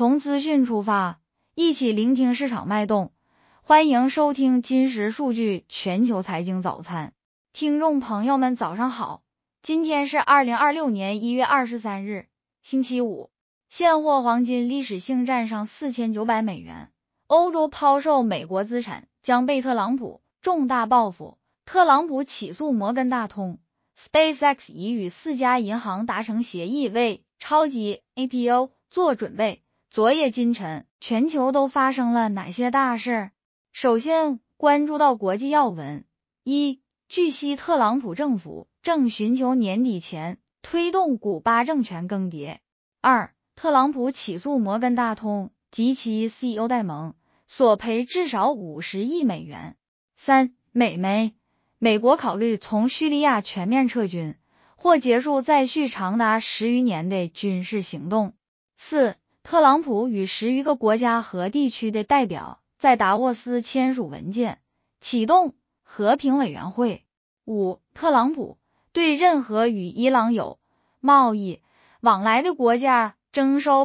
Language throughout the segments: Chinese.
从资讯出发，一起聆听市场脉动。欢迎收听金石数据全球财经早餐。听众朋友们早上好，今天是2026年1月23日，星期五。现货黄金历史性站上4900美元。欧洲抛售美国资产将被特朗普重大报复。特朗普起诉摩根大通 ，SpaceX 已与4家银行达成协议，为超级 IPO 做准备。昨夜今晨，全球都发生了哪些大事？首先关注到国际要闻。一，据悉特朗普政府正寻求年底前推动古巴政权更迭。二，特朗普起诉摩根大通及其 CEO 戴蒙，索赔至少50亿美元。三，美国考虑从叙利亚全面撤军，或结束再续长达10余年的军事行动。四，特朗普与10余个国家和地区的代表在达沃斯签署文件，启动和平委员会。五，特朗普对任何与伊朗有贸易往来的国家征收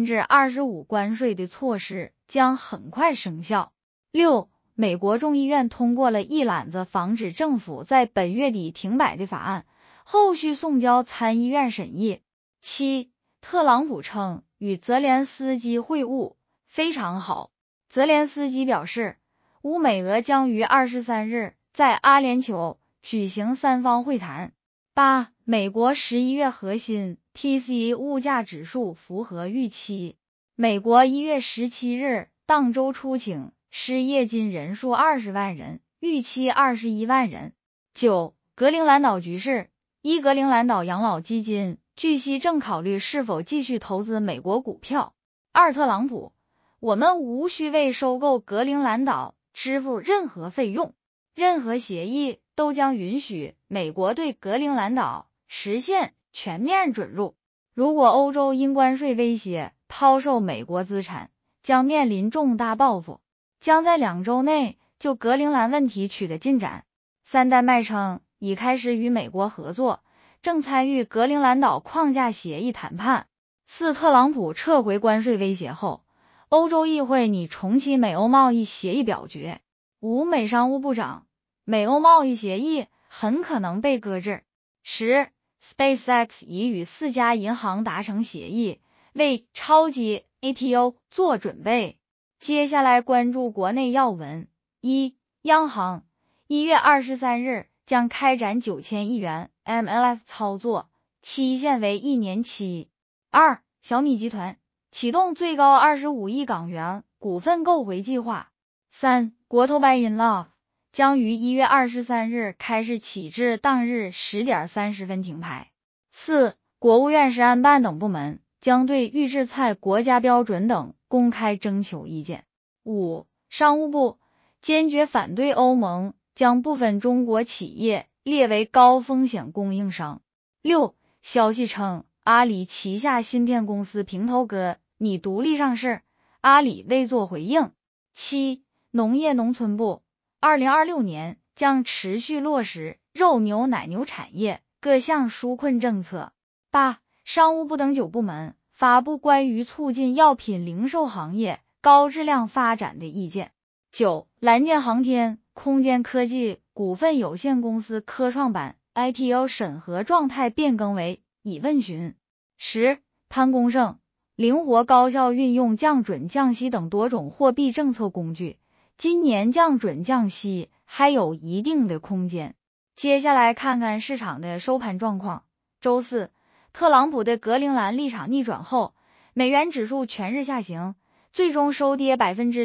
25% 关税的措施将很快生效。六，美国众议院通过了一揽子防止政府在本月底停摆的法案，后续送交参议院审议。七，特朗普称与泽连斯基会晤非常好。泽连斯基表示，乌美俄将于23日在阿联酋举行三方会谈。八，美国11月核心 PCE 物价指数符合预期。美国1月17日当周出请失业金人数20万人，预期21万人。九，格陵兰岛局势。一，格陵兰岛养老基金据悉正考虑是否继续投资美国股票。二，特朗普，我们无需为收购格陵兰岛支付任何费用，任何协议都将允许美国对格陵兰岛实现全面准入。如果欧洲因关税威胁抛售美国资产，将面临重大报复，将在2周内就格陵兰问题取得进展。三，丹麦称已开始与美国合作，正参与格陵兰岛框架协议谈判。四，特朗普撤回关税威胁后，欧洲议会拟重启美欧贸易协议表决。五，美商务部长，美欧贸易协议很可能被搁置。十， SpaceX 已与4家银行达成协议，为超级 IPO 做准备。接下来关注国内要闻。一，央行1月23日将开展9000亿元 MLF 操作，期限为1年期。二，小米集团启动最高25亿港元股份购回计划。三，国投白银 Love 将于1月23日开始起至当日10点30分停牌。四，国务院食安办等部门将对预制菜国家标准等公开征求意见。五，商务部坚决反对欧盟将部分中国企业列为高风险供应商。六，消息称阿里旗下芯片公司平头哥拟独立上市，阿里未作回应。七，农业农村部2026年将持续落实肉牛奶牛产业各项纾困政策。八，商务部等9部门发布关于促进药品零售行业高质量发展的意见。九，蓝箭航天空间科技股份有限公司科创板 IPO 审核状态变更为已问询。十，潘功胜灵活高效运用降准降息等多种货币政策工具，今年降准降息还有一定的空间。接下来看看市场的收盘状况。周四，特朗普的格陵兰立场逆转后，美元指数全日下行，最终收跌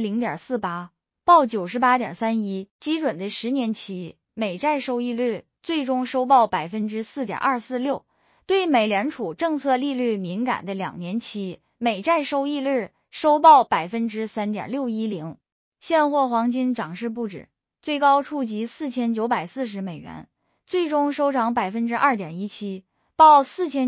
0.48%， 报 98.31， 基准的10年期美债收益率最终收报 4.246%， 对美联储政策利率敏感的2年期美债收益率收报 3.610%。 现货黄金涨势不止，最高触及4940美元，最终收涨 2.17%， 报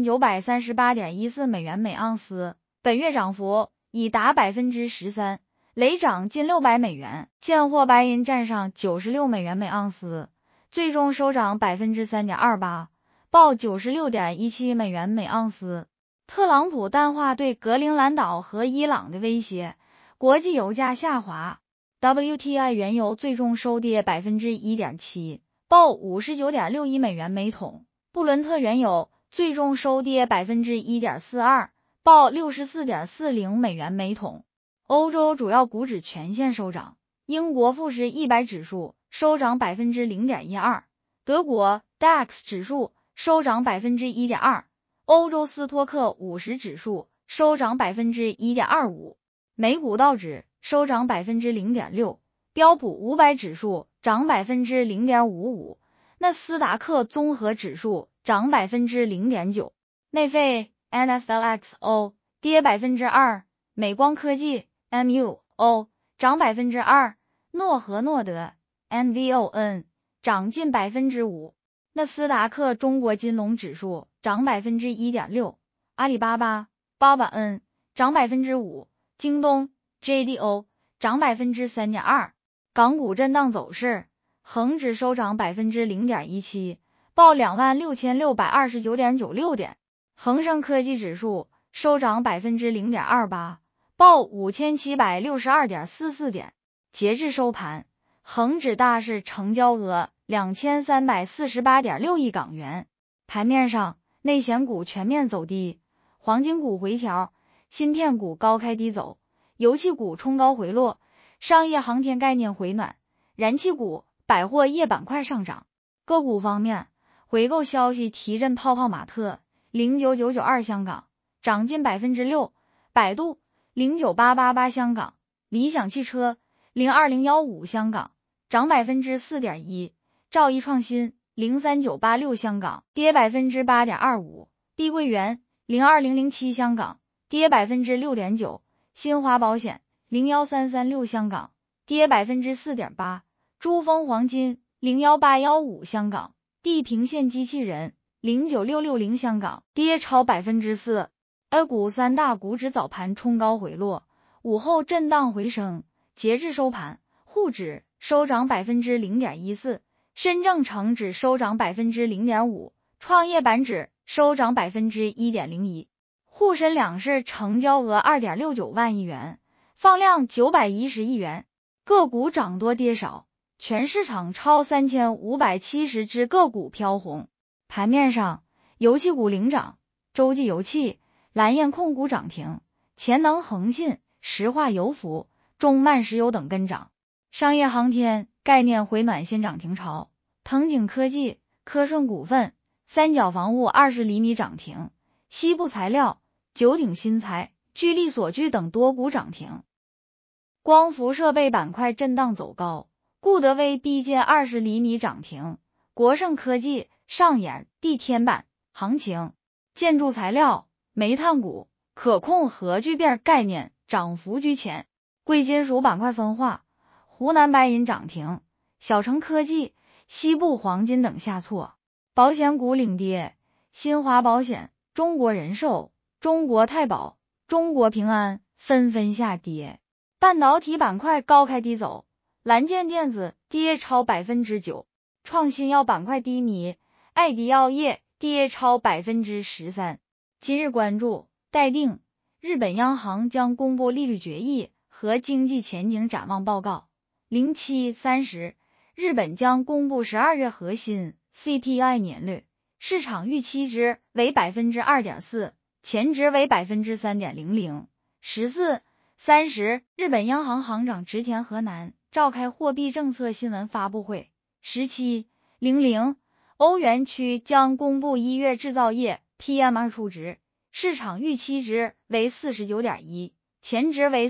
4938.14美元每盎司，本月涨幅已达 13%， 累涨近600美元。现货白银站上96美元每盎司，最终收涨 3.28%， 报 96.17美元每盎司。 特朗普淡化对格陵兰岛和伊朗的威胁，国际油价下滑。WTI 原油最终收跌 1.7%， 报 59.61 美元每桶。布伦特原油最终收跌 1.42%， 报 64.40 美元每桶。欧洲主要股指全线收涨，英国富时100指数收涨 0.12%， 德国 DAX 指数收涨 1.2%， 欧洲斯托克50指数收涨 1.25%， 美股道指收涨 0.6%， 标普500指数涨 0.55%， 纳斯达克综合指数涨 0.9%， 内费 NFLXO 跌 2%， 美光科技 MUO 涨 2%， 诺和诺德 NVON 涨近 5%， 纳斯达克中国金龙指数涨 1.6%， 阿里巴巴 BABAN 涨 5%， 京东 JDO 涨 3.2%。 港股震荡走势，恒指收涨 0.17%， 报 26,629.96 点，恒生科技指数收涨 0.28%， 报 5,762.44 点。截至收盘，恒指大市成交额 2,348.6 亿港元。盘面上，内险股全面走低，黄金股回调，芯片股高开低走，油气股冲高回落，商业航天概念回暖，燃气股、百货业板块上涨。个股方面，回购消息提振泡泡玛特09992香港涨近 6%， 百度09888香港，理想汽车02015香港涨 4.1%， 兆易创新03986香港跌 8.25%， 碧桂园02007香港跌 6.9%， 新华保险01336香港跌 4.8%， 珠峰黄金01815香港，地平线机器人09660香港跌超 4%。 A 股三大股指早盘冲高回落，午后震荡回升，截至收盘，沪指收涨 0.14%， 深证成指收涨 0.5%， 创业板指收涨 1.01%。 沪深两市成交额 2.69 万亿元，放量910亿元。个股涨多跌少，全市场超3570只个股飘红。盘面上，油气股领涨，洲际油气、蓝焰控股涨停，钱能恒信、石化油服、中曼石油等跟涨。商业航天概念回暖先涨停潮，腾景科技、科顺股份、三角防务20厘米涨停，西部材料、九鼎新材、聚力所具等多股涨停。光伏设备板块震荡走高，固德威逼近20厘米涨停，国盛科技、上演地天板行情。建筑材料、煤炭股、可控核聚变概念涨幅居前。贵金属板块分化，湖南白银涨停，小城科技、西部黄金等下挫。保险股领跌，新华保险、中国人寿、中国太保、中国平安纷纷下跌。半导体板块高开低走，蓝建电子跌超 9%， 创新药板块低迷，艾迪药业跌超 13%。 今日关注，待定，日本央行将公布利率决议和经济前景展望报告。07:30，日本将公布12月核心 CPI 年率，市场预期值为 2.4%， 前值为 3.00%。14:30，日本央行行长植田和男召开货币政策新闻发布会。17:00，欧元区将公布1月制造业 PM2 初值，市场预期值为 49.1， 前值为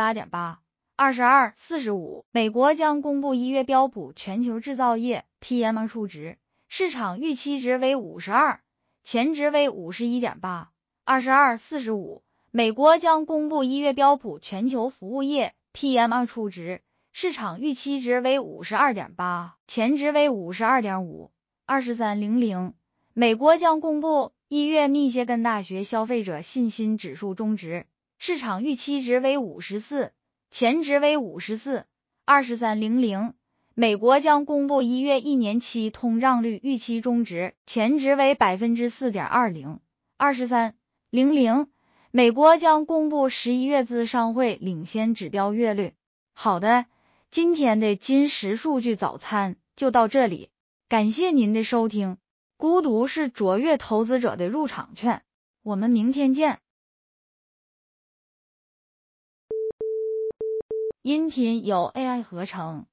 48.8。22:45，美国将公布1月标普全球制造业 PM2 初值，市场预期值为 52， 前值为 51.8。22:45，美国将公布1月标普全球服务业 PM2 初值，市场预期值为 52.8， 前值为 52.5。23:00，美国将公布1月密歇根大学消费者信心指数终值，市场预期值为 54， 前值为 54。23:00，美国将公布1月1年期通胀率预期终值，前值为 4.20%。23:00 00，美国将公布11月资商会领先指标月率。好的，今天的金石数据早餐就到这里，感谢您的收听。孤独是卓越投资者的入场券，我们明天见。音频由 AI 合成。